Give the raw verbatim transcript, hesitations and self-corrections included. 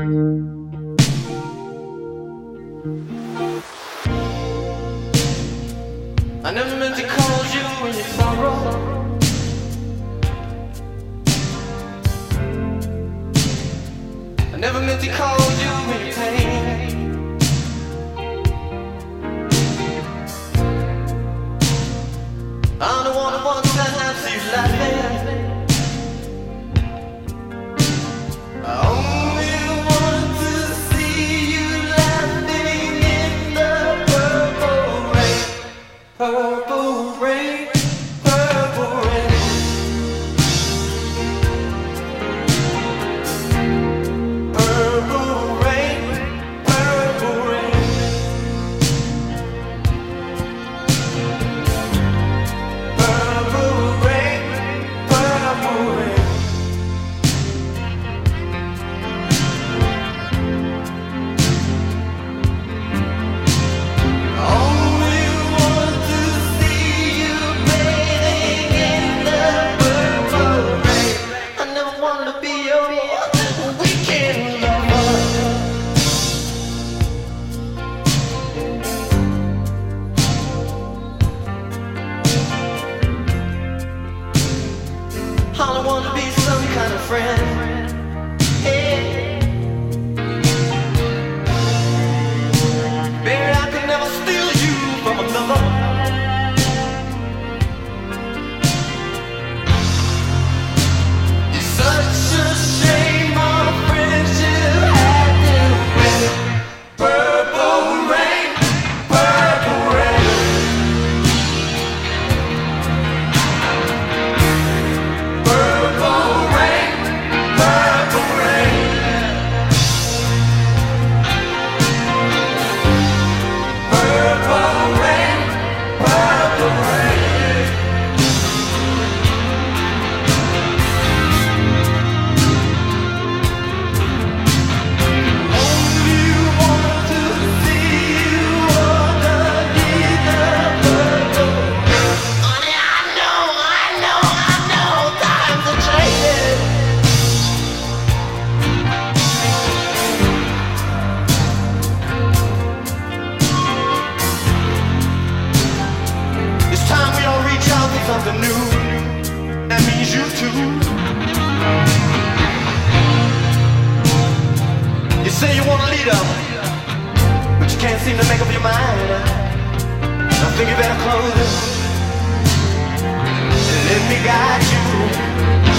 I never meant to cause you any sorrow. I never meant to cause you any pain. I'm the one who wants to have you laughing. I only want to see you laughing in the purple rain. Purple rain, purple rain. Purple rain, purple rain. Purple rain, purple rain. Only want to see you bathing in the purple rain. I never wanted to be your weekend lover. All I want to be some kind of friend. Hey. Baby, I could never steal you from another. It's such a shame our friendship had to end. Purple rain, purple rain. Purple rain, purple rain. Purple rain, purple rain. Only want to see you underneath the purple rain. Honey, I know, I know, I know, times are changing. It's time we all reach out for something new. That means you too. You say you want a leader, but you can't seem to make up your mind. I think you better close it and let me guide you.